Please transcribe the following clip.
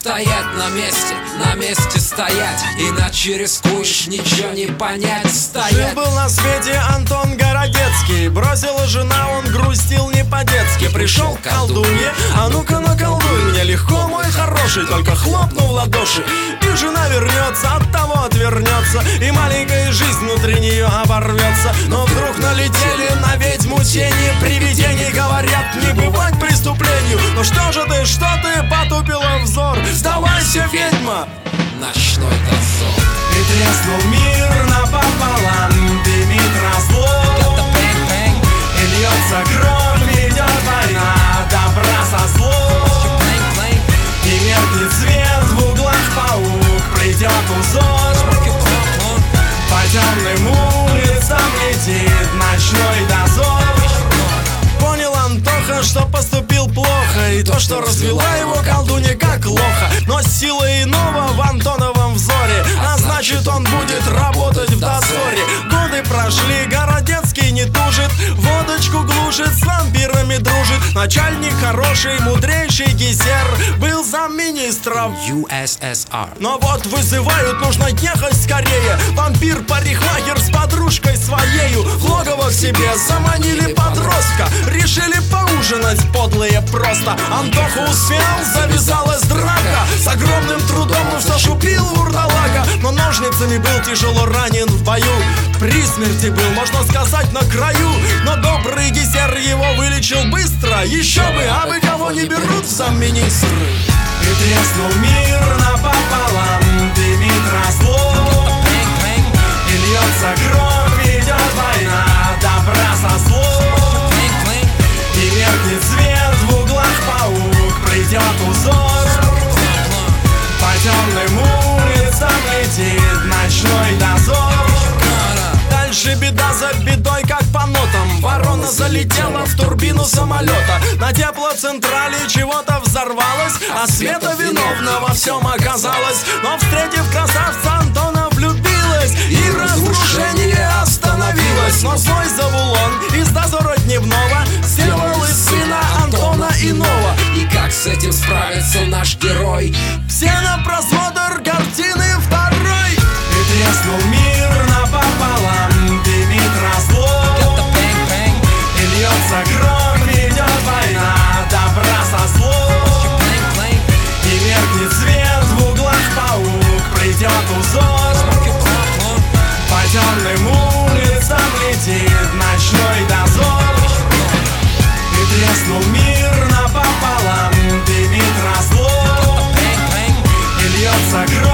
стоять на месте стоять, иначе рискуешь ничего не понять. Стоять. Жил-был на свете Антон Городецкий, бросила жена, он грустил не по-детски. Пришел к колдунье, а ну-ка наколдуй мне легко, мой хороший, только хлопнул в ладоши, и жена вернется, от того отвернется, и маленькая жизнь внутри нее оборвется. Но вдруг налетели на ведьму тени привидений, говорят, не бывать преступлению. Ну что же ты, потупила взор? Сдавайся, ведьма! Ночной дозор. И треснул мир напополам, дымит разлом, и льется кровь, идет война добра со злом. И меркнет свет в углах, паук придет узор, по темным улицам летит ночной дозор. Понял Антоха, что поступил плохо, и то, что развела его колдунья как лоха. Но сила иного в Антоновом взоре, а значит он будет работать в дозоре. Годы прошли, Городецкий не тужит, водочку глушит, с вампирами дружит. Начальник хороший, мудрейший Гизер был замминистров USSR. Но вот вызывают, нужно ехать скорее. Вампир-парикмахер с подружкой своею в логово к себе заманили подростка. Решили поужинать подлые просто. Антоха успел, завязалась драка. С огромным трудом он все шупил вурдалака, но ножницами был тяжело ранен в бою. При смерти был, можно сказать, на краю. Но добрый Гизер его вылечил быстро. Еще бы, а вы кого не берут в замминистры? И треснул мир напополам, дымит разлом, и льется кровь, идет война добра со злом. И меркнет свет в углах, паук придет узор, по темным улицам летит ночной дозор. Дальше беда за бедой, как по нотам. Ворона залетела в турбину самолета. На теплоцентрале чего-то взорвалось, а Света виновна во всем оказалась. Но встретив красавца, Антона влюбилась, и разрушение остановилось. Но злой Завулон из дозора дневного сделал из сына Антона иного. И как с этим справится наш герой? Все на просмотр картины второй. И треснул мир напополам, дымит разлом, и льется кровь, идет война добра со злом. И меркнет свет в углах, паук придет узор, по темным улицам летит ночной дозор. И треснул мир напополам, дымит разлом, и льется кровь.